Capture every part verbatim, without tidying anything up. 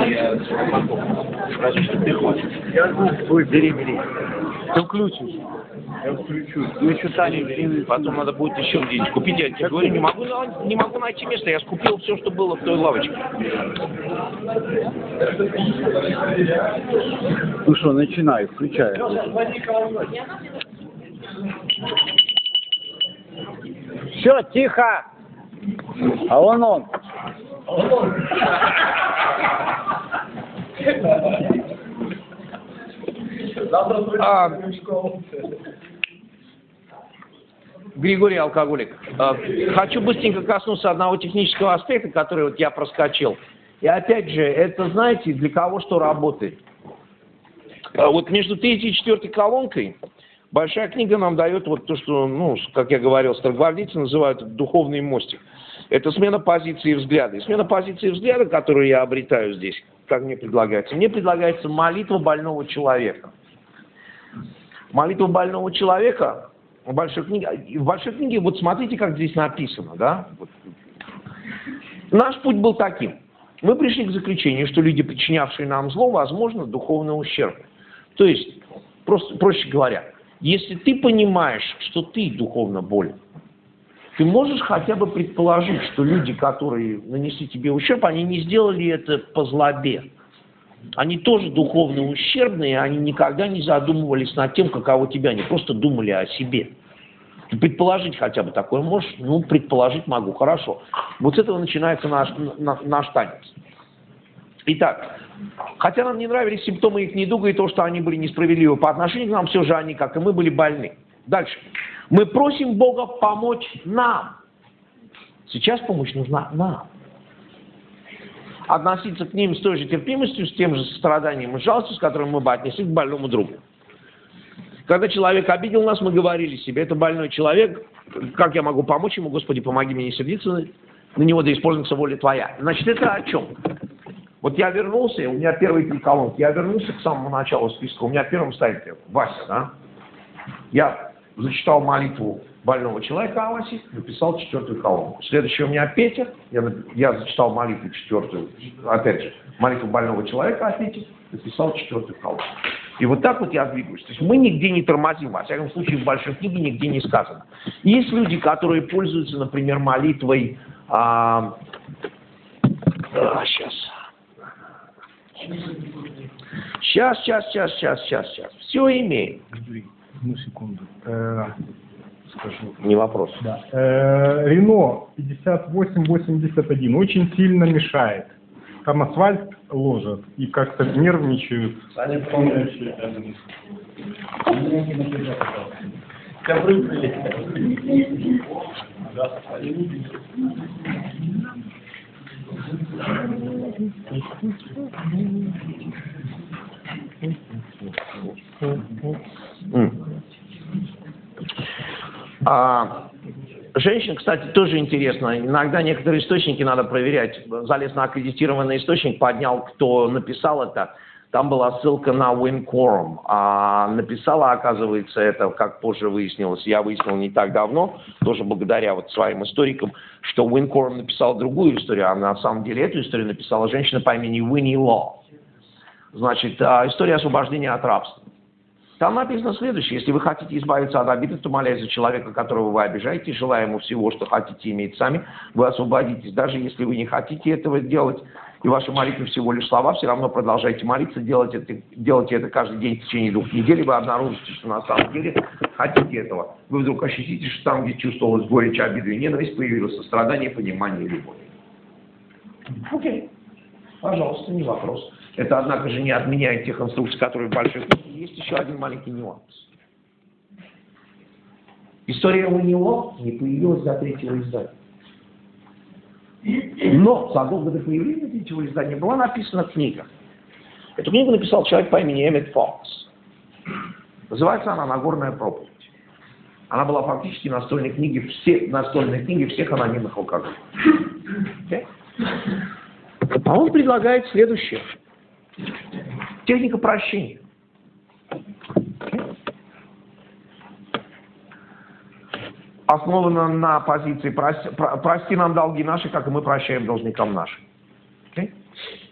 Разве что ты хочешь. Ой, бери, бери. Ты включишь. Я включу. Ну, что Таня, потом надо будет еще где-нибудь купить. Я тебе говорю, не могу, не могу найти место. Я скупил все, что было в той лавочке. Ну что, начинай, включай. Все, тихо! А вон он. А, Григорий Алкоголик, а, хочу быстренько коснуться одного технического аспекта, который вот я проскочил. И опять же, это, знаете, для кого что работает. А вот между третьей и четвертой колонкой большая книга нам дает вот то, что, ну, как я говорил, старогвардейцы называют духовный мостик. Это смена позиции и взгляда. И смена позиции и взгляда, которую я обретаю здесь, как мне предлагается, мне предлагается молитва больного человека. Молитва больного человека в большой книге, в большой книге, вот смотрите, как здесь написано, да? Вот. Наш путь был таким. Мы пришли к заключению, что люди, причинявшие нам зло, возможно, духовно ущербны. То есть, просто, проще говоря, если ты понимаешь, что ты духовно болен, ты можешь хотя бы предположить, что люди, которые нанесли тебе ущерб, они не сделали это по злобе. Они тоже духовно ущербные, они никогда не задумывались над тем, каково тебя, они просто думали о себе. Ты предположить хотя бы такое можешь? Ну, предположить могу, хорошо. Вот с этого начинается наш, на, наш танец. Итак, хотя нам не нравились симптомы их недуга и то, что они были несправедливы по отношению к нам, все же они, как и мы, были больны. Дальше. Мы просим Бога помочь нам. Сейчас помощь нужна нам. Относиться к ним с той же терпимостью, с тем же состраданием и жалостью, с которым мы бы отнеслись к больному другу. Когда человек обидел нас, мы говорили себе, это больной человек, как я могу помочь ему, Господи, помоги мне не сердиться на него, да исполнится воля Твоя. Значит, это о чем? Вот я вернулся, у меня первые три колонки, я вернулся к самому началу списка, у меня первым стоит Вася, да? Я зачитал молитву больного человека о Васе, написал четвертую колонку. Следующий у меня Петя, я, я зачитал молитву четвертую, опять же, молитву больного человека о Пете, написал четвертую колонку. И вот так вот я двигаюсь. То есть мы нигде не тормозим, во всяком случае в большой книге нигде не сказано. Есть люди, которые пользуются, например, молитвой, а, а, сейчас, сейчас, сейчас, сейчас, сейчас, сейчас, сейчас, все имеем. Одну секунду. Э, скажу. Не вопрос. Да. Э, Рено пятьдесят восемь восемьдесят один очень сильно мешает. Там асфальт ложат и как-то нервничают. А, женщин, кстати, тоже интересно. Иногда некоторые источники надо проверять. Залез на аккредитированный источник, поднял, кто написал это. Там была ссылка на Win Quorum. А написала, оказывается, это, как позже выяснилось, я выяснил не так давно, тоже благодаря вот своим историкам, что Win Quorum написал другую историю, а на самом деле эту историю написала женщина по имени Winnie Law. Значит, история освобождения от рабства. Там написано следующее. Если вы хотите избавиться от обиды, то молясь за человека, которого вы обижаете, желая ему всего, что хотите иметь сами, вы освободитесь. Даже если вы не хотите этого делать, и ваша молитва всего лишь слова, все равно продолжайте молиться, делайте это, делайте это каждый день в течение двух недель, вы обнаружите, что на самом деле хотите этого. Вы вдруг ощутите, что там, где чувствовалась горечь, обида и ненависть, появилось сострадание, понимание и любовь. Окей. Пожалуйста, не вопрос. Это, однако же, не отменяет тех инструкций, которые в большой книге. Есть еще один маленький нюанс. История у него не появилась до третьего издания. Но задолго до появления третьего издания была написана книга. Эту книгу написал человек по имени Эммет Фокс. Называется она «Нагорная проповедь». Она была фактически настольной книгой всех, настольной книги всех анонимных алкоголиков. Okay? А он предлагает следующее. Техника прощения. Основана на позиции «прости, прости нам долги наши, как и мы прощаем должникам нашим». Okay?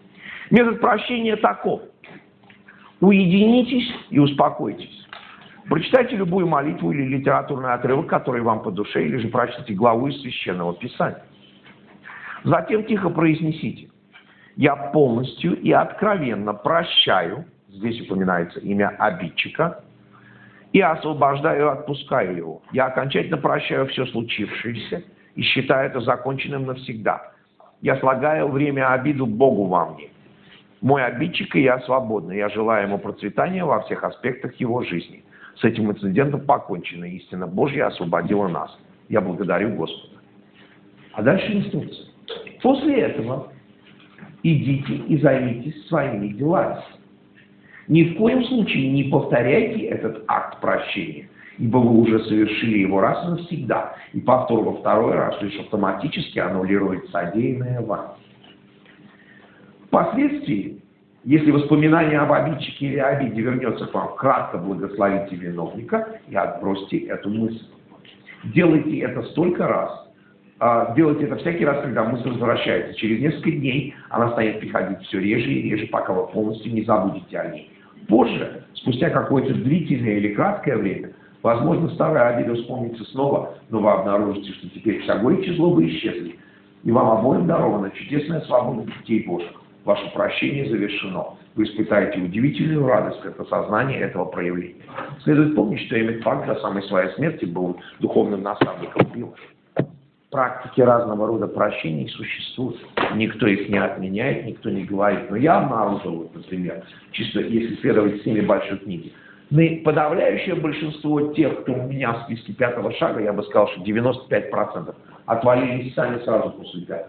Метод прощения таков. Уединитесь и успокойтесь. Прочитайте любую молитву или литературный отрывок, который вам по душе, или же прочтите главу из Священного Писания. Затем тихо произнесите: «Я полностью и откровенно прощаю», здесь упоминается имя обидчика, «и освобождаю и отпускаю его. Я окончательно прощаю все случившееся и считаю это законченным навсегда. Я слагаю время обиду Богу во мне. Мой обидчик и я свободны. Я желаю ему процветания во всех аспектах его жизни. С этим инцидентом покончено. Истина Божья освободила нас. Я благодарю Господа». А дальше инструкция. После этого идите и займитесь своими делами. Ни в коем случае не повторяйте этот акт прощения, ибо вы уже совершили его раз и навсегда, и повтор во второй раз лишь автоматически аннулирует содеянное вами. Впоследствии, если воспоминание об обидчике или обиде вернется к вам, кратко благословите виновника и отбросьте эту мысль. Делайте это столько раз, делайте это всякий раз, когда мысль возвращается. Через несколько дней она станет приходить все реже и реже, пока вы полностью не забудете о ней. Позже, спустя какое-то длительное или краткое время, возможно, старая обида вспомнится снова, но вы обнаружите, что теперь вся горечь и злоба исчезли, и вам обоим дарована чудесная свобода детей Божьих. Ваше прощение завершено. Вы испытаете удивительную радость от осознания этого проявления. Следует помнить, что Эммет Пак до самой своей смерти был духовным наставником Билла. Практики разного рода прощений существуют. Никто их не отменяет, никто не говорит. Но я обнаружил, например, чисто если следовать теме большой книги, подавляющее большинство тех, кто у меня в списке пятого шага, я бы сказал, что девяносто пять процентов отвалились сами сразу после пятого.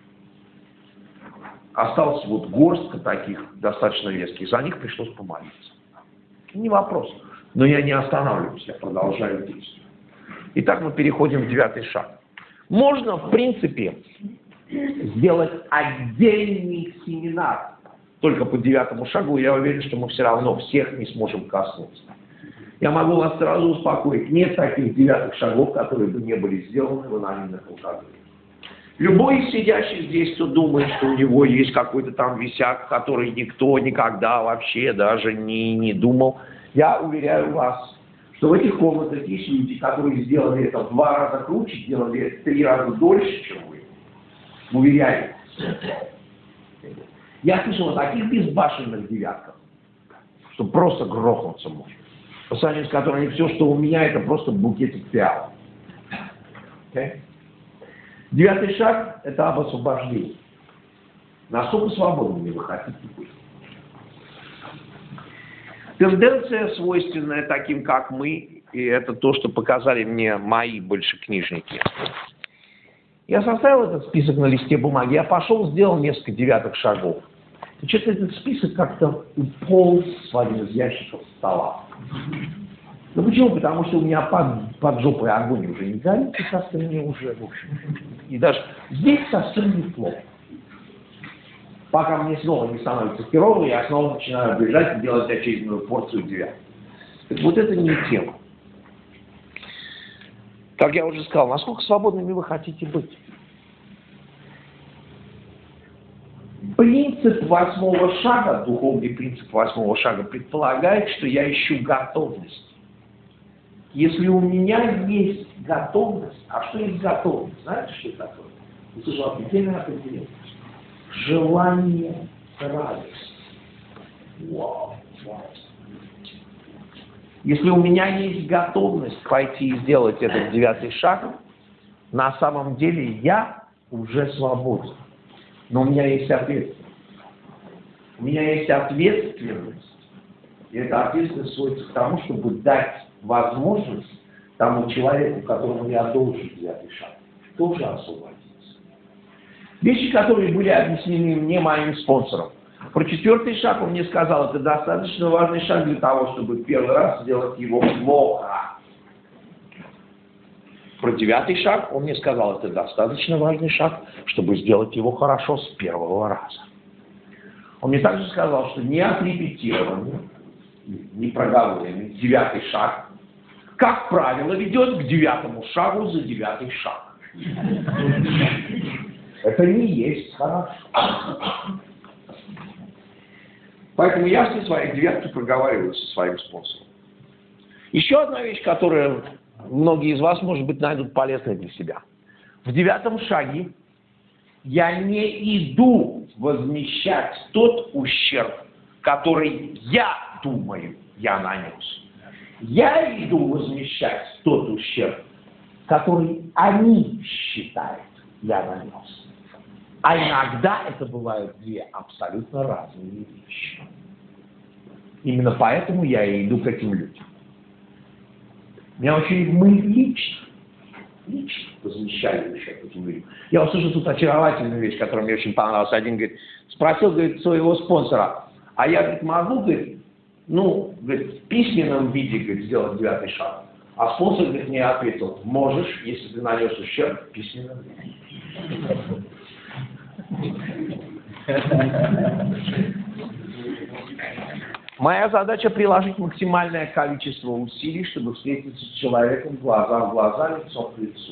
Осталась вот горстка таких достаточно веских, за них пришлось помолиться. Не вопрос. Но я не останавливаюсь, я продолжаю действовать. Итак, мы переходим в девятый шаг. Можно, в принципе, сделать отдельный семинар. Только по девятому шагу, я уверен, что мы все равно всех не сможем коснуться. Я могу вас сразу успокоить. Нет таких девятых шагов, которые бы не были сделаны в анонимных алкоголях. Любой из сидящих здесь, кто думает, что у него есть какой-то там висяк, который никто никогда вообще даже не, не думал, я уверяю вас, что в этих комнатах есть люди, которые сделали это в два раза круче, сделали это в три раза дольше, чем вы. Уверяю. Я слышал о таких безбашенных девятках, что просто грохнуться можно. По сравнению с которыми все, что у меня, это просто букетик пиала. Okay? Девятый шаг – это об освобождении. Насколько свободными вы хотите быть? Тенденция, свойственная таким, как мы, и это то, что показали мне мои большекнижники. Я составил этот список на листе бумаги, я пошел, сделал несколько девятых шагов. И что-то этот список как-то уполз в один из ящиков стола. Ну почему? Потому что у меня под, под жопой огонь уже не горит, и как-то мне уже, в общем, и даже здесь совсем неплохо. Пока мне снова не становится херово, я снова начинаю бежать и делать очередную порцию девяток. Так вот это не тема. Как я уже сказал, насколько свободными вы хотите быть? Принцип восьмого шага, духовный принцип восьмого шага предполагает, что я ищу готовность. Если у меня есть готовность, а что есть готовность? Знаете, что это такое? Это же определенное определение. Желание радости. Вау, вау. Если у меня есть готовность пойти и сделать этот девятый шаг, на самом деле я уже свободен. Но у меня есть ответственность. У меня есть ответственность. И эта ответственность сводится к тому, чтобы дать возможность тому человеку, которому я должен девятый шаг, тоже освободиться. Вещи, которые были объяснены мне моим спонсором. Про четвертый шаг он мне сказал, это достаточно важный шаг для того, чтобы первый раз сделать его плохо. Про девятый шаг он мне сказал, это достаточно важный шаг, чтобы сделать его хорошо с первого раза. Он мне также сказал, что не отрепетированный, не проговоренный девятый шаг, как правило, ведет к девятому шагу за девятый шаг. Это не есть хорошо. Поэтому я все свои девятки проговариваю со своим спонсором. Еще одна вещь, которую многие из вас, может быть, найдут полезной для себя. В девятом шаге я не иду возмещать тот ущерб, который я думаю, я нанес. Я иду возмещать тот ущерб, который они считают, я нанес. А иногда это бывают две абсолютно разные вещи. Именно поэтому я и иду к этим людям. Меня очень, мы лично, лично возмещали ущерб этим людям. Я услышал тут очаровательную вещь, которая мне очень понравилась. Один говорит, спросил, говорит, своего спонсора, а я, говорит, могу, говорит, ну, говорит, в письменном виде, говорит, сделать девятый шаг. А спонсор, говорит, мне ответил, можешь, если ты нанес ущерб в письменном виде. Моя задача приложить максимальное количество усилий, чтобы встретиться с человеком глаза в глаза, лицо к лицу.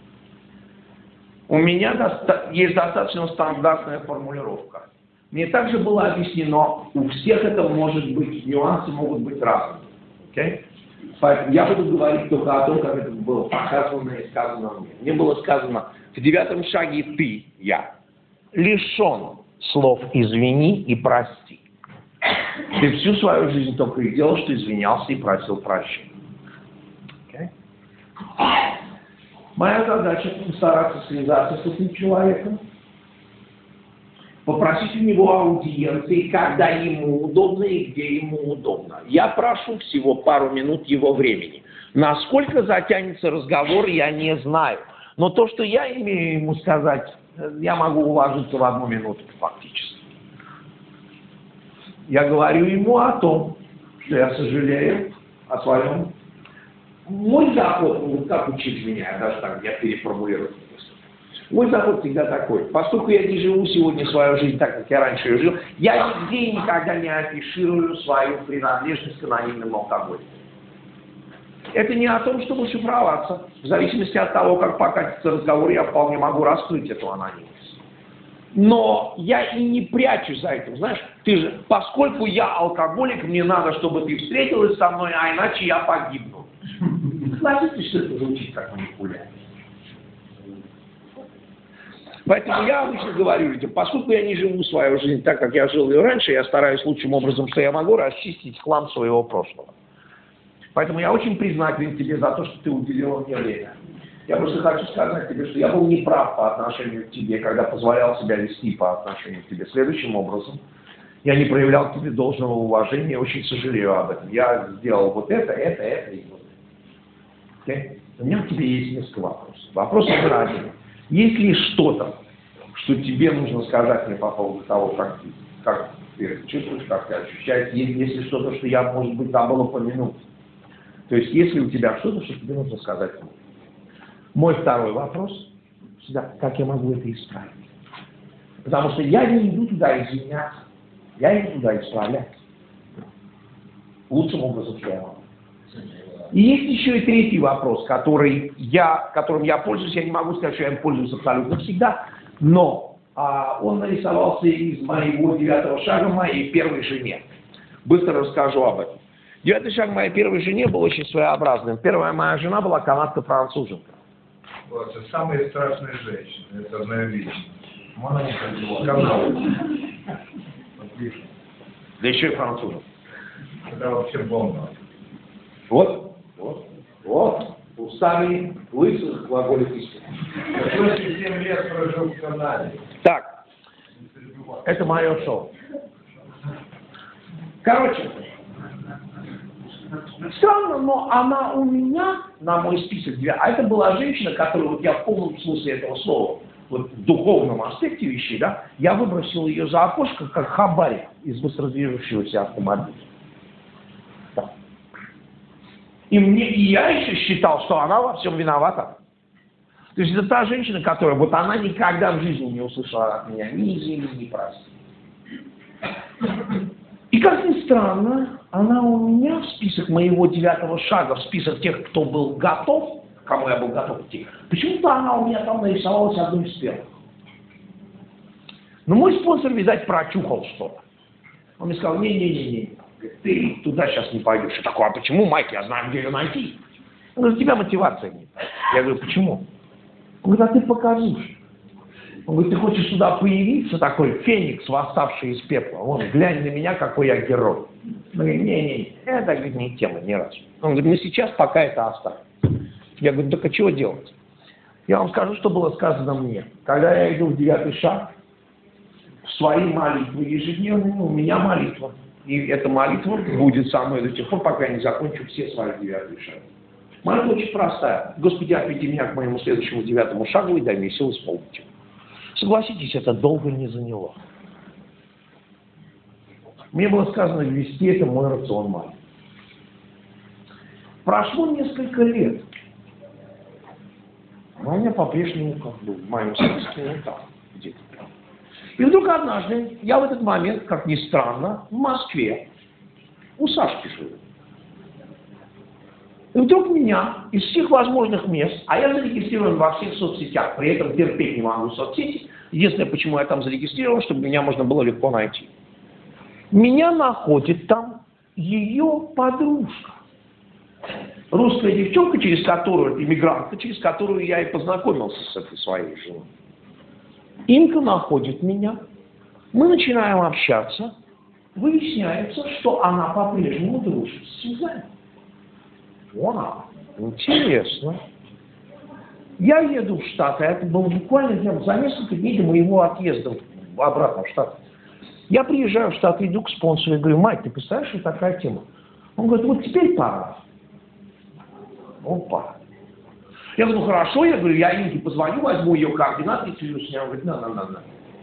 У меня доста- есть достаточно стандартная формулировка. Мне также было объяснено, у всех это может быть, нюансы могут быть разными. Okay? Поэтому я буду говорить только о том, как это было показано и сказано мне. Мне было сказано, в девятом шаге ты, я, лишен слов «извини» и «прости». Ты всю свою жизнь только и делал, что извинялся и просил прощения. Okay? Моя задача постараться связаться с этим человеком, попросить у него аудиенции, когда ему удобно и где ему удобно. Я прошу всего пару минут его времени. Насколько затянется разговор, я не знаю. Но то, что я имею ему сказать, я могу уложиться в одну минуту фактически. Я говорю ему о том, что я сожалею о своем. Мой заход, ну, как учить меня, даже так, я переформулирую. Мой заход всегда такой. Поскольку я не живу сегодня свою жизнь так, как я раньше ее жил, я нигде и никогда не афиширую свою принадлежность к анонимному алкоголю. Это не о том, чтобы шифроваться. В зависимости от того, как покатится разговор, я вполне могу раскрыть эту анонимность. Но я и не прячусь за этим, знаешь, ты же, поскольку я алкоголик, мне надо, чтобы ты встретилась со мной, а иначе я погибну. Знаете, что это звучит как манипуляция? Поэтому я обычно говорю людям, поскольку я не живу свою жизнь так, как я жил ее раньше, я стараюсь лучшим образом, что я могу, расчистить хлам своего прошлого. Поэтому я очень признателен тебе за то, что ты уделила мне время. Я просто хочу сказать тебе, что я был неправ по отношению к тебе, когда позволял себя вести по отношению к тебе следующим образом. Я не проявлял к тебе должного уважения, очень сожалею об этом. Я сделал вот это, это, это и вот это. Okay? У меня к тебе есть несколько вопросов. Вопрос номер один. Есть ли что-то, что тебе нужно сказать мне по поводу того, как ты, как ты это чувствуешь, как ты ощущаешь? Есть, есть ли что-то, что я, может быть, забыл упомянуть? То есть, есть ли у тебя что-то, что тебе нужно сказать мне? Мой второй вопрос всегда, как я могу это исправить? Потому что я не иду туда извиняться, я иду туда исправлять. Лучшим образом, что я могу. И есть еще и третий вопрос, который я, которым я пользуюсь, я не могу сказать, что я им пользуюсь абсолютно всегда, но а, он нарисовался из моего девятого шага моей первой жене. Быстро расскажу об этом. Девятый шаг моей первой жене был очень своеобразным. Первая моя жена была канадка-француженка. Вот, это самые страшные женщины, это одна вещь. Она не сказала. Да еще и француженка. Это вообще бомба. Вот, вот, вот, устами лысых глаголит истину. двадцать семь лет прожил в Канаде. Так, это мое шоу. Короче, странно, но она у меня на мой список, а это была женщина, которую вот я в полном смысле этого слова, вот в духовном аспекте вещей, да, я выбросил ее за окошко, как хабарь из быстродвижущегося автомобиля. Да. И, мне, и я еще считал, что она во всем виновата. То есть это та женщина, которая, вот она никогда в жизни не услышала от меня ни извини, ни прости. И как ни странно, она у меня в список моего девятого шага, в список тех, кто был готов, кому я был готов идти, почему-то она у меня там нарисовалась одной из первых. Но мой спонсор, видать, прочухал что-то. Он мне сказал, не-не-не, ты туда сейчас не пойдешь. Я такой, а почему, Майк, я знаю, где ее найти. Он говорит, у тебя мотивация нет. Я говорю, почему? Он говорит, а ты покажешь. Он говорит, ты хочешь сюда появиться, такой феникс, восставший из пепла. Вон, глянь на меня, какой я герой. Он говорит, не-не, это, говорит, не тема ни разу. Он говорит, ну сейчас пока это оставим. Я говорю, так а чего делать? Я вам скажу, что было сказано мне. Когда я иду в девятый шаг, в свои молитвы ежедневные, у меня молитва. И эта молитва будет со мной до тех пор, пока я не закончу все свои девятые шаги. Молитва очень простая. Господи, отведи меня к моему следующему девятому шагу и дай мне силу исполнить его. Согласитесь, это долго не заняло. Мне было сказано ввести это в мой рацион молитвы. Прошло несколько лет. Но у меня по-прежнему, как бы, в моем сердце, ну так, где-то прям. И вдруг однажды, я в этот момент, как ни странно, в Москве, у Сашки живу. И вдруг меня из всех возможных мест, а я зарегистрирован во всех соцсетях, при этом терпеть не могу соцсети, единственное, почему я там зарегистрирован, чтобы меня можно было легко найти. Меня находит там ее подружка. Русская девчонка, через которую, иммигрантка, через которую я и познакомился с этой своей женой. Инка находит меня, мы начинаем общаться, выясняется, что она по-прежнему дружит с Сюзанной. Вау, интересно. Я еду в Штаты, это было буквально за несколько дней до моего отъезда обратно в Штаты. Я приезжаю в Штаты, иду к спонсору и говорю, Майк, ты представляешь, что такая тема? Он говорит, вот теперь пора. Опа. Я говорю, ну хорошо, я говорю, я Инге позвоню, возьму ее координаты и свяжусь с ней. Он говорит, на-на-на-на.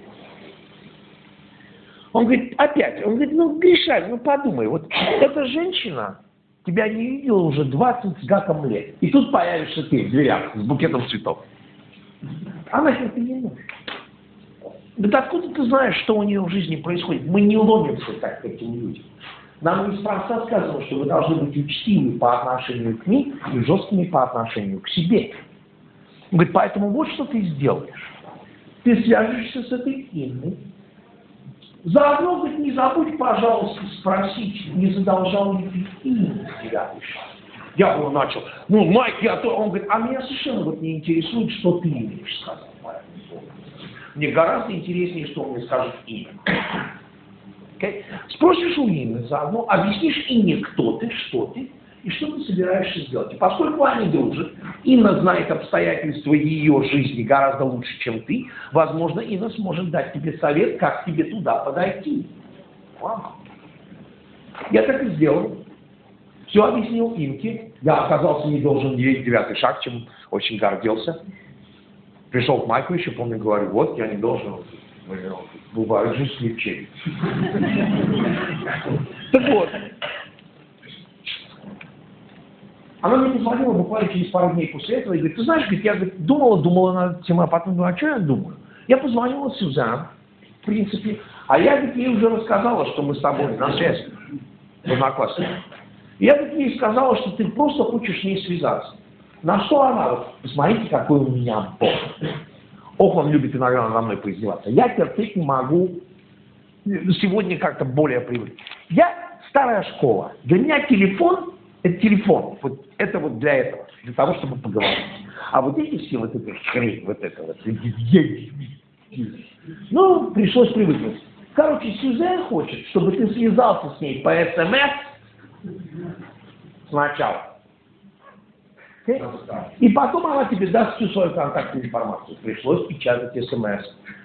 Он говорит, опять, он говорит, ну, Гришань, ну подумай, вот эта женщина тебя не видела уже двадцать с гаком лет. И тут появишься ты в дверях с букетом цветов. Она говорит, ты не нужна. Да откуда ты знаешь, что у нее в жизни происходит? Мы не ломимся так к этим людям. Нам неспроста сказано, что вы должны быть учтивы по отношению к ним и жесткими по отношению к себе. Он говорит, поэтому вот что ты сделаешь. Ты свяжешься с этой Инной. Заодно, говорит, не забудь, пожалуйста, спросить, не задолжал ли ты Инне девятый шаг. Я было начал, ну, Майк, я то... Он говорит, а меня совершенно вот не интересует, что ты имеешь сказать по этому поводу. Мне гораздо интереснее, что он мне скажет Инна. Okay? Спросишь у Инны заодно, объяснишь Инне, кто ты, что ты, и что ты собираешься сделать. И поскольку они дружат, Инна знает обстоятельства ее жизни гораздо лучше, чем ты, возможно, Инна сможет дать тебе совет, как тебе туда подойти. Вау. Я так и сделал. Все объяснил Инке. Я оказался не должен делать девятый шаг, чем очень гордился. Пришел к Майку еще, помню, говорю, вот, я не должен... Бывают же случаи. Так вот. Она мне позвонила буквально через пару дней после этого и говорит, ты знаешь, говорит, я говорит, думала, думала над этим, а потом думаю, а что я думаю? Я позвонила Сюзан, в принципе, а я говорит, ей уже рассказала, что мы с тобой на связи, в однокласснике. Я говорит, ей сказала, что ты просто хочешь с ней связаться. На что она, вот, посмотрите, какой у меня Бог. Ох, он любит иногда надо мной поиздеваться. Я терпеть не могу, сегодня как-то более привык. Я старая школа. Для меня телефон – это телефон. Вот это вот для этого, для того, чтобы поговорить. А вот эти все, вот эта хрень, вот это вот. Ну, пришлось привыкнуть. Короче, Сюзан хочет, чтобы ты связался с ней по СМС сначала. Okay? И потом она тебе даст всю свою контактную информацию. Пришлось печатать СМС.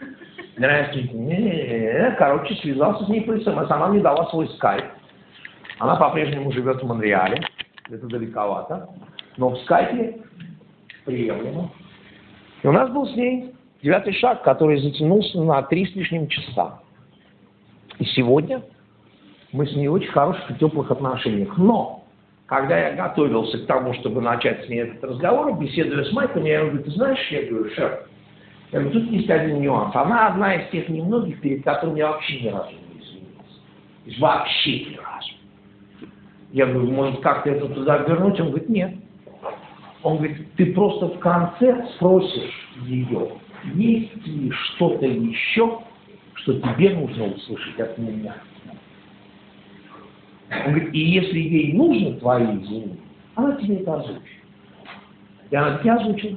Не-не-не. Короче, связался с ней по СМС. Она мне дала свой скайп. Она по-прежнему живет в Монреале. Это далековато. Но в скайпе приемлемо. И у нас был с ней девятый шаг, который затянулся на три с лишним часа. И сегодня мы с ней в очень хороших и теплых отношениях. Но когда я готовился к тому, чтобы начать с ней этот разговор, беседуя с Майком, я говорю, ты знаешь, я говорю, шеф, я говорю, тут есть один нюанс. Она одна из тех немногих, перед которыми я вообще ни разу не извинился. Вообще ни разу. Я говорю, может, как-то это туда вернуть? Он говорит, нет. Он говорит, ты просто в конце спросишь ее, есть ли что-то еще, что тебе нужно услышать от меня. Он говорит, и если ей нужны твои извинения, она тебе это озвучит. И она тебе озвучила.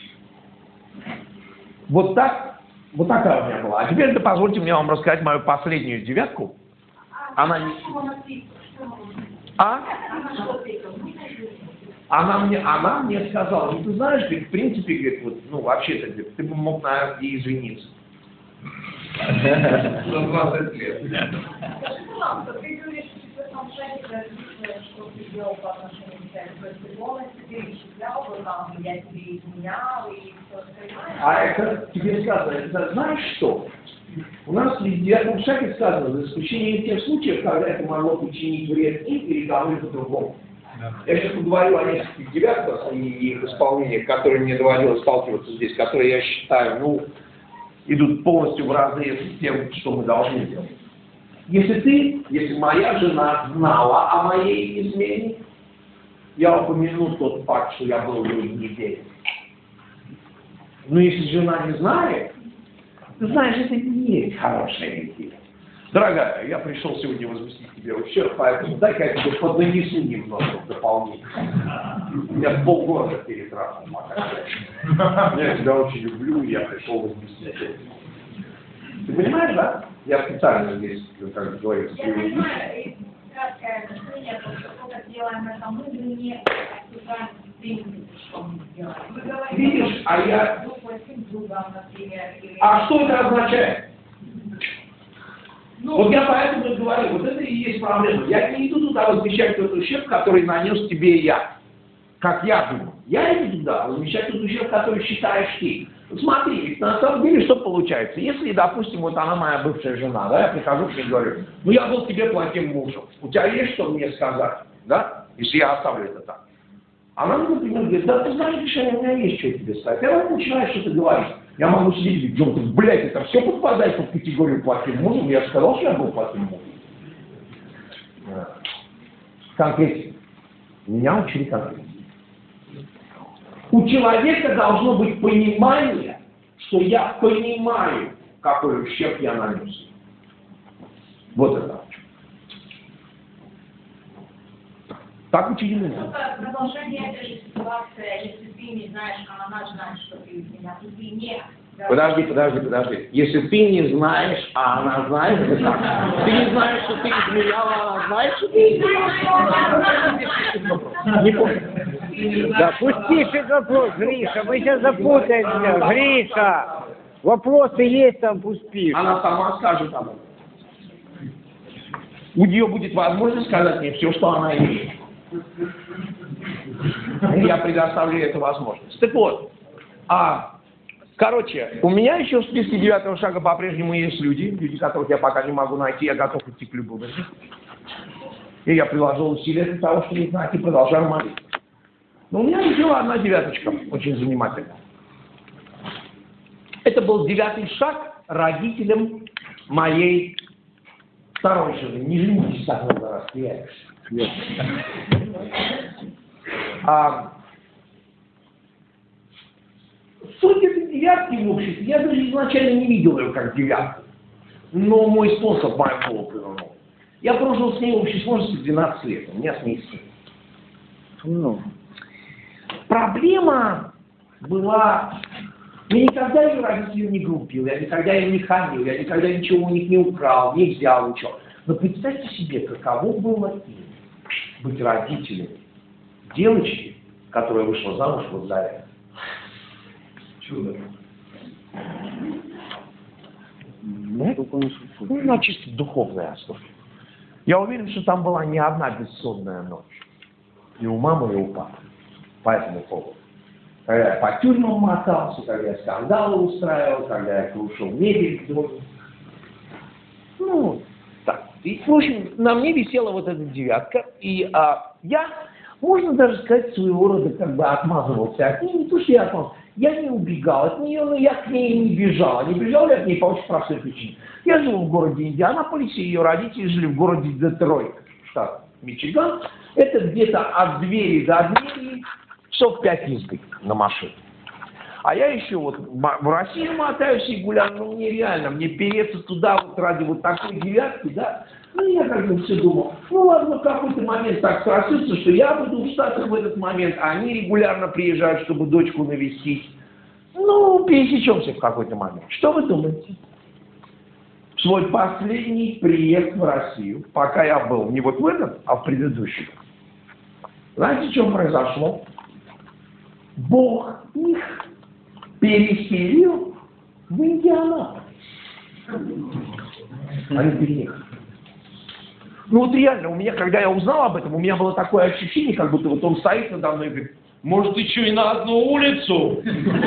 Вот так, вот такая у меня была. А теперь да, позвольте мне вам рассказать мою последнюю девятку. Она не... А? Она мне, она мне сказала, ну ты знаешь, говорит, в принципе, говорит, вот, ну вообще-то, говорит, ты бы мог, наверное, и извиниться. За двадцать лет. Ты говоришь, что в том шаге, что ты делал по отношению к тебе, то есть ты полностью перечислял, что там я тебе изменял и все остальное. А это тебе сказано, это знаешь что? У нас в девятом шаге сказано, за исключением тех случаев, когда это могло причинить вред им или кому-либо другому. Я сейчас поговорю о нескольких девятках и их исполнениях, которые мне доводилось сталкиваться здесь, которые я считаю, ну, идут полностью в разрез с тем, что мы должны делать. Если ты, если моя жена знала о моей измене, я упомяну тот факт, что я был ей не верен. Но если жена не знает, ты знаешь, это не есть хорошая идея. Дорогая, я пришел сегодня возместить тебе ущерб, поэтому дай-ка я тебе поднанесу немножко в дополнение. Я полгорода перетрахал, я тебя очень люблю, я пришел возместить. Ты понимаешь, да? Я специально здесь, как говорится, Я понимаю, и краткое объяснение, потому что то, как делаем это мы, мы не обсуждаем принципы, что мы делаем. Мы говорим, видишь, а я... друг другом, например, или... А что это означает? Ну, вот я поэтому и говорю, вот это и есть проблема. Я не иду туда возмещать тот ущерб, который нанес тебе я. Как я думаю. Я иду туда возмещать тот ущерб, который считаешь ты. Вот смотри, ведь на самом деле что получается? Если, допустим, вот она моя бывшая жена, да, я прихожу к ней и говорю, ну я был тебе плохим мужем, у тебя есть что мне сказать, да, если я оставлю это так? Она мне, например, говорит, да ты знаешь, Мишаня, у меня есть что тебе сказать. Я вот начинаю что-то говорить. Я могу сидеть и говорить, Джон, ты, блядь, это все подпадает под категорию плохим мужем. Я же сказал, что я был плохим мужем. Конкретно. Меня учили конкретно. У человека должно быть понимание, что я понимаю, какой ущерб я нанес. Вот это. Так учили меня. Продолжение этой же ситуации, если ты не знаешь, а она знает, что ты изменял, и ты не... Подожди, подожди, подожди. Если ты не знаешь, а она знает, это как? Ты не знаешь, что ты изменяла, а она знает, что ты изменяла? Не понял. Да пусти этот вопрос, Гриша, мы сейчас запутаемся. Гриша, вопросы есть там, пусти. Она сама скажет об этом. У нее будет возможность сказать мне все, что она имеет. Я предоставлю эту возможность. Так вот, а, короче, у меня еще в списке девятого шага по-прежнему есть люди, люди, которых я пока не могу найти, я готов идти к любому из них. И я приложил усилия для того, чтобы их найти, продолжаю молиться. Но у меня еще одна девяточка, очень занимательная. Это был девятый шаг родителям моей второй жены. Не женитесь так много раз, теряешься. А, суть этой девятки в обществе, я даже изначально не видел ее как девятку. Но мой способ мою голову повернул. Я прожил с ней в общей сложности двенадцать лет, у меня с ней сын. Ну. Проблема была... Я никогда ее родителей не грубил, я никогда им не хамил, я никогда ничего у них не украл, не взял, ничего. Но представьте себе, каково было им быть родителем девочки, которая вышла замуж вот за это. Чудо. Ну, на чисто духовной основе. Я уверен, что там была не одна бессонная ночь. И у мамы, и у папы. По этому поводу. Когда я по тюрьмам мотался, когда я скандалы устраивал, когда я крушил мебель в доме. Ну, так. И, в общем, на мне висела вот эта девятка. И а, я, можно даже сказать, своего рода как бы отмазывался от нее. Не то, что я отмазывался. Я не убегал от нее, но я к ней не бежал. Не бежал я от ней по очень простой причине. Я жил в городе Индианаполис, и ее родители жили в городе Детройт, штат Мичиган. Это где-то от двери до двери часов пять езды на машине. А я еще вот в Россию мотаюсь и гуляю, ну мне реально, мне переться туда вот ради вот такой девятки, да, Ну, я как бы все думал, ну ладно, в какой-то момент так срастется, что я буду в Штатах в этот момент, а они регулярно приезжают, чтобы дочку навестить. Ну, пересечемся в какой-то момент. Что вы думаете? В свой последний приезд в Россию, пока я был не вот в этот, а в предыдущий, знаете, что произошло? Бог их переселил в Индианаполис. Они переехали. Ну вот реально, у меня, когда я узнал об этом, у меня было такое ощущение, как будто вот он стоит надо мной и говорит, может, ты что, и на одну улицу?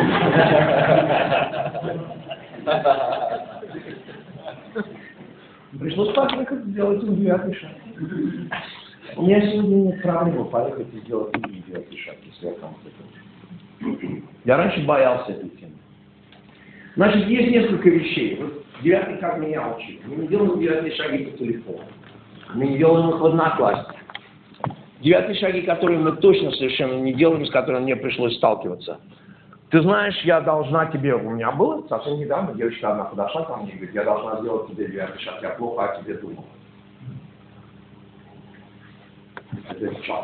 Пришлось поехать сделать им девятый шаг. У меня сегодня нет проблемы поехать и сделать им девятый шаг, если я там это. Я раньше боялся этой темы. Значит, есть несколько вещей. Вот девятый как меня учил. Мы не делаем девятые шаги по телефону. Мы не делаем их в Одноклассниках. Девятые шаги, которые мы точно совершенно не делаем, с которыми мне пришлось сталкиваться. Ты знаешь, я должна тебе, у меня было совсем недавно, девочка одна подошла ко мне и говорит, я должна сделать тебе девятый шаг, я плохо о тебе думал. Это чат.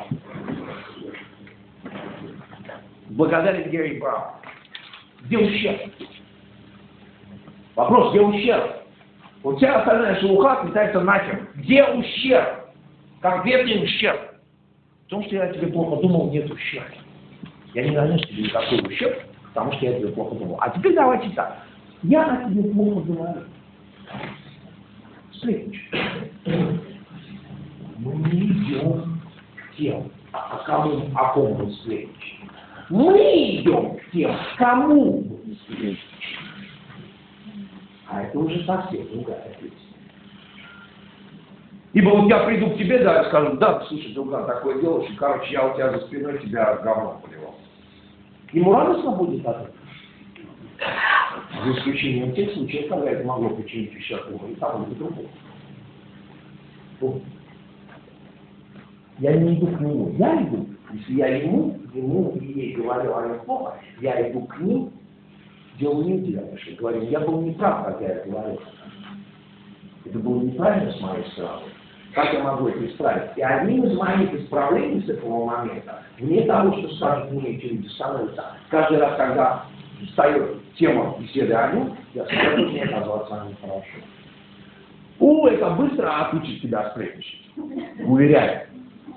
Благодарен Гэри Браун. Где ущерб? Вопрос, где ущерб? У тебя остальная шелуха отлетается нахер. Где ущерб? Конкретный ущерб. В том, что я о тебе плохо думал, нет ущерба. Я не нанес тебе никакой ущерб, потому что я о тебе плохо думал. А теперь давайте так. Я о тебе плохо говорю. Следующее. Мы не идем к тем, а кому, о ком мы следующий. Мы идем к тем, кому мы следующий. А это уже совсем другая песня. Ибо вот я приду к тебе, да, и скажу, да, слушай, друган, такое дело, что, короче, я у тебя за спиной тебя говном поливал. Ему радостно будет от этого. За исключением тех случаев, когда это могло причинить ущерб ему и тому, и другому. Вот. Я не иду к нему, я иду. Если я ему, ему и ей говорю о нем плохо, я иду к ним, делаю им девятый шаг. Говорю, я был неправ, как я это говорил. Это было неправильно с моей стороны. Как я могу это исправить? И одним из моих исправлений с этого момента, вне того, что скажут мне эти люди, становится, каждый раз, когда встает тема беседы о нем, я скажу, мне оказаться о нем хорошо. О, это быстро отучит тебя сплетничать. Уверяю.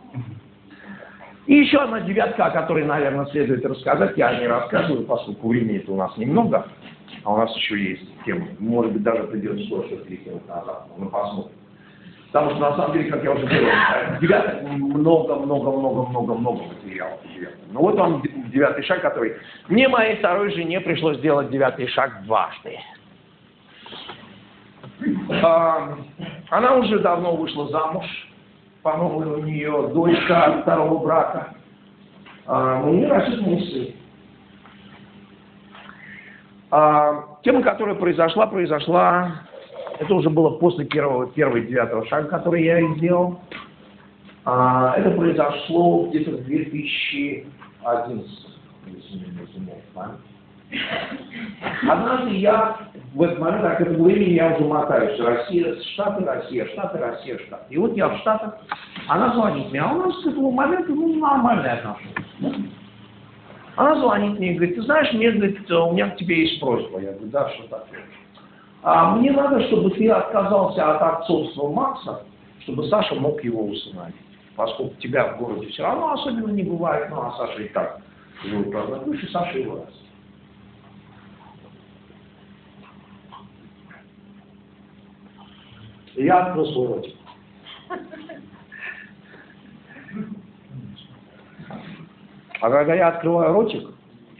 И еще одна девятка, о которой, наверное, следует рассказать. Я не рассказываю, поскольку времени-то у нас немного, а у нас еще есть темы. Может быть, даже придется кое-что перекинуть назад. Мы посмотрим. Потому что, на самом деле, как я уже говорил, девяток много-много-много-много-много материалов. Ну вот он, девятый шаг, который... Мне, моей второй жене, пришлось сделать девятый шаг дважды. А, она уже давно вышла замуж. По-моему, у нее дочка от второго брака. А, у нее растет мой сын. А, тема, которая произошла, произошла... Это уже было после первого, первого девятого шага, который я сделал. А, это произошло где-то в две тысячи одиннадцатом. Однажды я в этот момент, так это времени я уже мотаюсь. Россия, Штаты, Россия, Штаты, Россия, Штаты. И вот я в Штатах, она звонит мне, а у нас с этого момента ну, нормальные отношения. Она звонит мне и говорит, ты знаешь, мне, говорит, у меня к тебе есть просьба. Я говорю, да, что такое? А мне надо, чтобы ты отказался от отцовства Макса, чтобы Саша мог его усыновить. Поскольку тебя в городе все равно особенно не бывает, ну а Саша и так живет правда, и Саша его растет. Я открыл свой ротик. А когда я открываю ротик,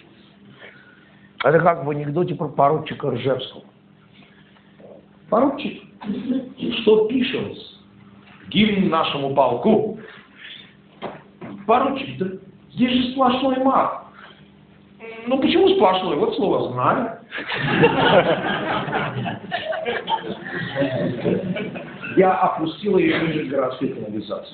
это как в анекдоте про поручика Ржевского. Поручик, что пишешь гимн нашему полку? Поручик, да здесь же сплошной мат. Ну почему сплошной? Вот слово знаю. Я опустил ее ниже городской канализации.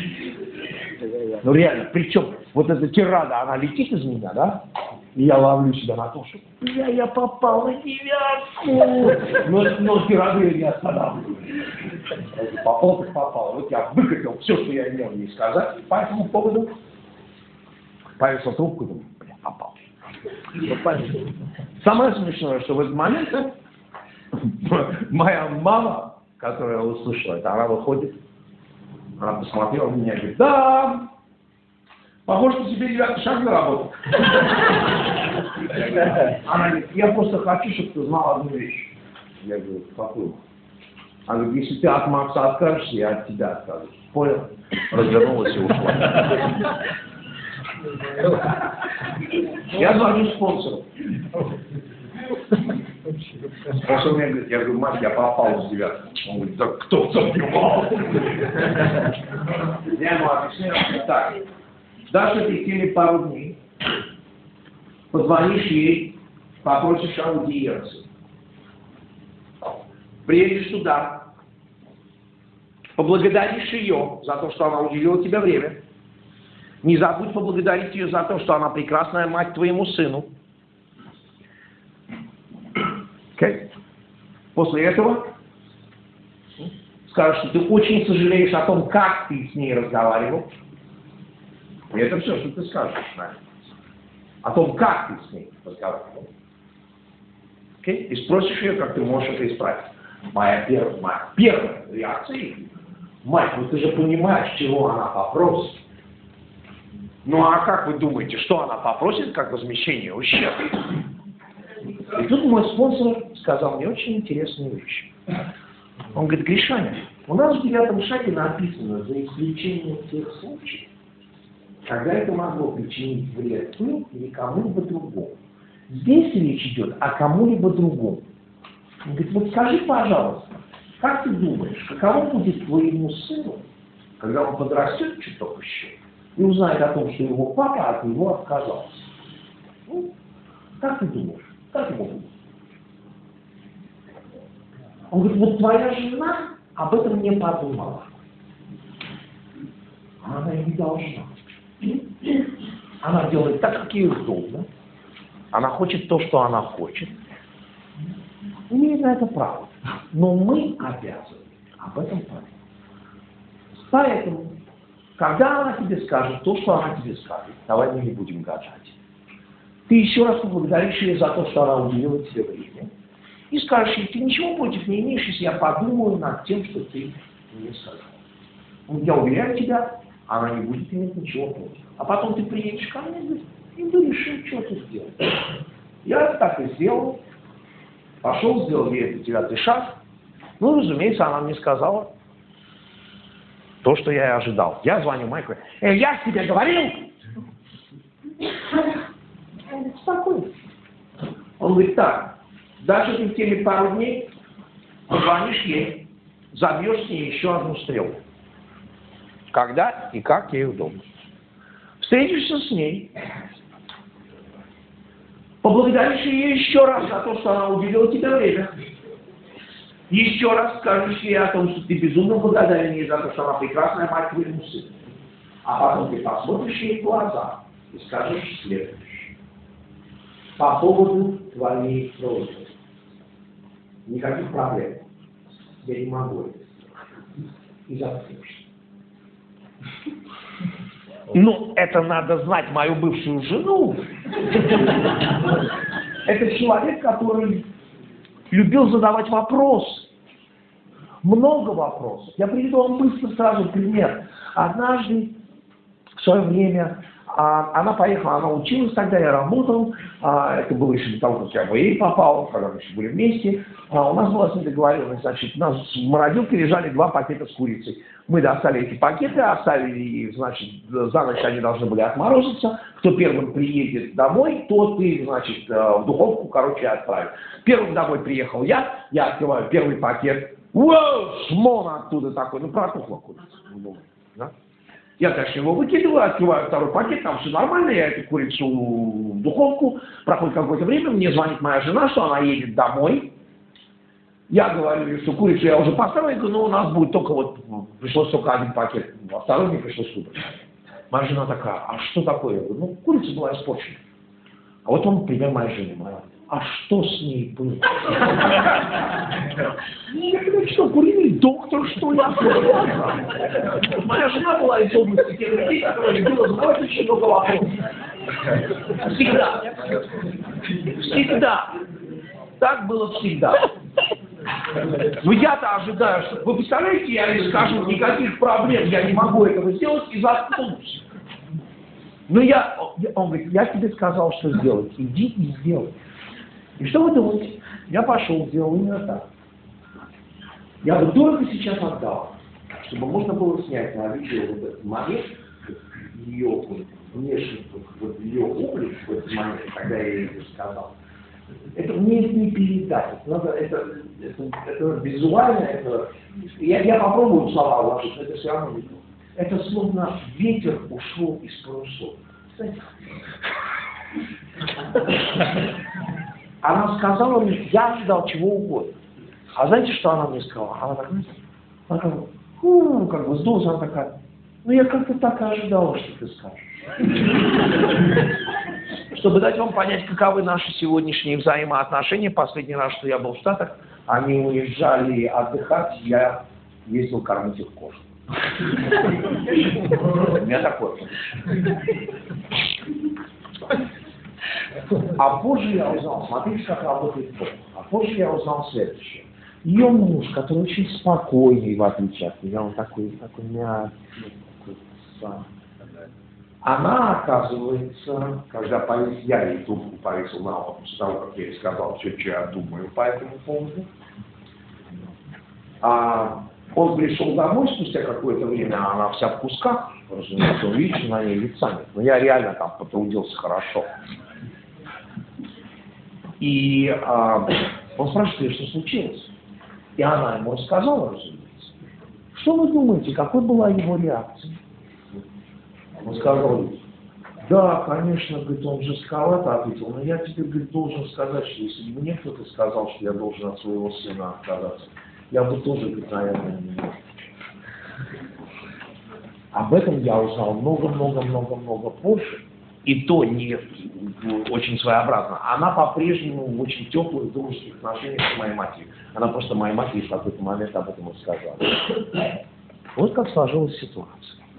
Ну реально, причем вот эта тирада, она летит из меня, да? И я ловлю себя на том, что я, я попал на девятку. Но, но тираду я не останавливаю. попал, так попал. Вот я выкатил все, что я имел ей сказать по этому поводу. Повесил трубку и думаю, бля, попал. Самое смешное, что в этот момент моя мама, которая услышала это, она выходит, она посмотрела на меня и говорит, да, похоже, что тебе девятый шаг заработал. Она говорит, я просто хочу, чтобы ты знал одну вещь. Я говорю, какую? Она говорит, если ты от Макса откажешься, я от тебя откажусь. Понял? Развернулась и ушла. Я звоню спонсору. Спонсор мне говорит, я говорю, мать, я попал с девятого. Он говорит, да кто сомневал? Я ему объясняю, так, дашь этой теме пару дней, позвонишь ей, попросишь аудиенции. Приедешь туда, поблагодаришь ее за то, что она уделила тебе время. Не забудь поблагодарить ее за то, что она прекрасная мать твоему сыну. Okay. После этого скажешь, что ты очень сожалеешь о том, как ты с ней разговаривал. И это все, что ты скажешь, наверное. О том, как ты с ней разговаривал. Okay. И спросишь ее, как ты можешь это исправить. Моя первая, моя первая реакция. Мать, ну ты же понимаешь, чего она попросит. Ну а как вы думаете, что она попросит, как возмещение ущерба? И тут мой спонсор сказал мне очень интересную вещь. Он говорит, Гришаня, у нас в девятом шаге написано, за исключением тех случаев, когда это могло причинить вред им или кому-либо другому. Здесь речь идет о кому-либо другому. Он говорит, вот скажи, пожалуйста, как ты думаешь, каково будет твоему сыну, когда он подрастет чуток еще, и узнает о том, что его папа от него отказался? Ну, как ты думаешь? Как ему будет? Он говорит, вот твоя жена об этом не подумала. Она и не должна. Она делает так, как ей удобно. Она хочет то, что она хочет. Имеет на это право. Но мы обязаны об этом подумать. Поэтому, когда она тебе скажет то, что она тебе скажет, давай мы не будем гадать. Ты еще раз поблагодаришь ее за то, что она уделила тебе время. И скажешь ей, ты ничего против не имеешь, если я подумаю над тем, что ты мне сказал. Я уверяю тебя, она не будет иметь ничего против. А потом ты приедешь ко мне и мы решим, что ты сделаешь. Я так и сделал. Пошел, сделал ей этот девятый шаг. Ну, разумеется, она мне сказала то, что я и ожидал. Я звоню Майку. Эй, я тебе говорил! Он говорит, спокойно. Он говорит, так, дальше ты в теме пару дней, позвонишь ей, забьешь с ней еще одну стрелку. Когда и как ей удобно. Встретишься с ней, поблагодаришь ее еще раз за то, что она уделила тебе время. Еще раз скажешь ей о том, что ты безумно благодарен ей за то, что она прекрасная мать твоему сыну. А потом ты посмотришь ей в глаза и скажешь следующее. По поводу твоей просьбы. Никаких проблем. Я не могу это сделать. И заткнешься. Ну, это надо знать мою бывшую жену. Это человек, который любил задавать вопросы. Много вопросов. Я приведу вам быстро сразу пример. Однажды, в свое время, она поехала, она училась тогда, я работал. Это было еще до того, как я в ей попал, когда мы еще были вместе. У нас была с ней договоренность, значит, у нас в морозилке лежали два пакета с курицей. Мы достали эти пакеты, оставили их, значит, за ночь они должны были отморозиться. Кто первым приедет домой, тот и, значит, в духовку, короче, отправит. Первым домой приехал я, я открываю первый пакет. Уау, шмон оттуда такой, ну протухло курица. Да? Я, конечно, его выкидываю, открываю второй пакет, там все нормально, я эту курицу в духовку, проходит какое-то время, мне звонит моя жена, что она едет домой. Я говорю, что курицу я уже поставил, я говорю, ну у нас будет только вот, пришлось только один пакет, а второй мне пришлось выбрать. Моя жена такая, а что такое? Я говорю, ну курица была испорчена. А вот он пример моей жены, моя. а что с ней было? Я что, куриный доктор, что ли? Моя жена была из области тех людей, которые любила задавать очень много вопросов. Всегда. Всегда. Так было всегда. Но я-то ожидаю, что... Вы представляете, я ей скажу, никаких проблем, я не могу этого сделать, и заткнусь. Но я... Он говорит, я тебе сказал, что сделать. Иди и сделай. И что вы думаете? Я пошел, сделал именно так. Я бы дорого сейчас отдал, чтобы можно было снять на видео вот этот момент, ее внешний, вот ее облик в этот момент, когда я ей это сказал. Это мне не передать. Это, надо, это, это, это визуально, это... Я, я попробую слова вложить, но это все равно не то. Это словно ветер ушел из парусов. Знаете? Она сказала мне, я ожидал чего угодно. А знаете, что она мне сказала? Она так, она как, ну, как бы сдулась, она такая, ну я как-то так и ожидала, что ты скажешь. Чтобы дать вам понять, каковы наши сегодняшние взаимоотношения, последний раз, что я был в Штатах, они уезжали отдыхать, я ездил кормить их кошек. У меня такое. А позже я узнал, смотрите, как работает Бог. А позже я узнал следующее. Ее муж, который очень спокойный, в отличие от меня, он такой, такой мягкий, такой сам. Она, оказывается, когда повесил, я ей трубку повесил на ухо, после того, как я ей сказал все, что я думаю по этому поводу, а он пришел домой спустя какое-то время, а она вся в кусках, разумеется, он видит, что на ней лица нет. Но я реально там потрудился хорошо. И а, он спрашивает, что случилось? И она ему рассказала, разумеется. Что вы думаете, какой была его реакция? Он сказал, да, конечно, говорит, он жестковато ответил, но я тебе, говорит, должен сказать, что если бы мне кто-то сказал, что я должен от своего сына отказаться, я бы тоже, говорит, наверное, не мог. Об этом я узнал много-много-много-много позже, и то не очень своеобразно. Она по-прежнему в очень теплых, дружеских отношениях с моей матерью. Она просто моей матери в какой-то момент об этом рассказала. Вот как сложилась ситуация.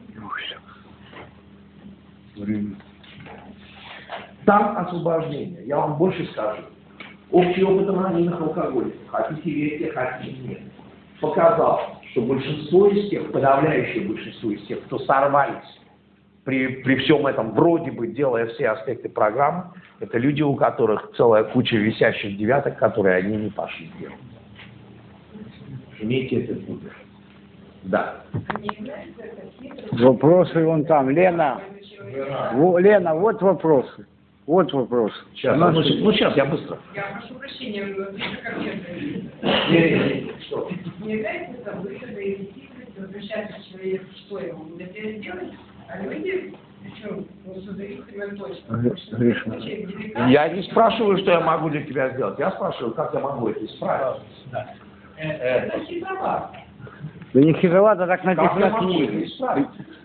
Там освобождение. Я вам больше скажу. Общий опыт анонимных алкоголиков, хотите верьте, хотите нет, показал, что большинство из тех, подавляющее большинство из тех, кто сорвались при, при всем этом, вроде бы делая все аспекты программы, это люди, у которых целая куча висящих девяток, которые они не пошли делать. Имейте это в виду. Да. Вопросы вон там. Лена, Во, Лена, вот вопросы. Вот вопрос. Сейчас, ну, ну, ну сейчас, я быстро. Я прошу прощения, как Не, что? не является это выхода или хитрость возвращаться к человеку, что ему будет это сделать, а люди, причем, ну, зависимая точка. Я не спрашиваю, что я могу для тебя сделать. Я спрашиваю, как я могу это исправить. Это хитровато. Да не хитровато, так Как я написано могу это книги. исправить?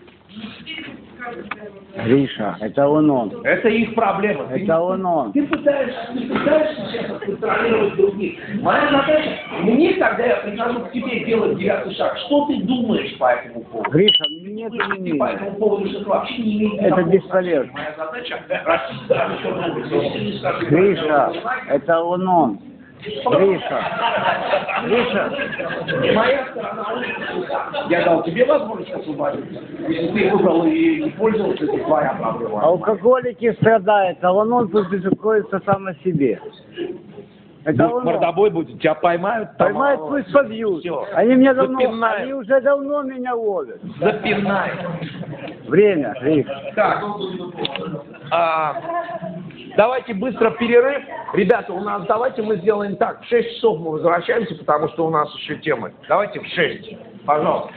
Гриша, это он он. Это их проблема. Ты, Это он он. ты пытаешься, ты пытаешься сейчас контролировать других. Моя задача, мне, когда я прихожу к тебе делать девятый шаг, что ты думаешь по этому поводу? Гриша, нет Ты по мнения. этому поводу, что ты вообще не имеешь Это никакого бесполезно. Моя задача расти дальше чернобыль. Если ты не скажешь, Гриша, это он он. Гриша, Гриша, моя сторона улицы, я дал тебе возможность освободиться. Если ты выбрал и не пользовался, это твоя проблема. алкоголики страдают, а он он тут беспокоится сам о себе. Это он он. Мордобой будет, тебя поймают, там, Поймают, а, пусть побьют. всё. Они меня давно, Запинают. они уже давно меня ловят. Запинает. Время, Гриш. Так, а, давайте быстро перерыв. Ребята, у нас давайте мы сделаем так. В шесть часов мы возвращаемся, потому что у нас еще темы. Давайте в шесть. Пожалуйста.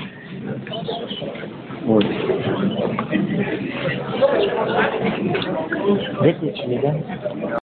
Вот. Выключили, да?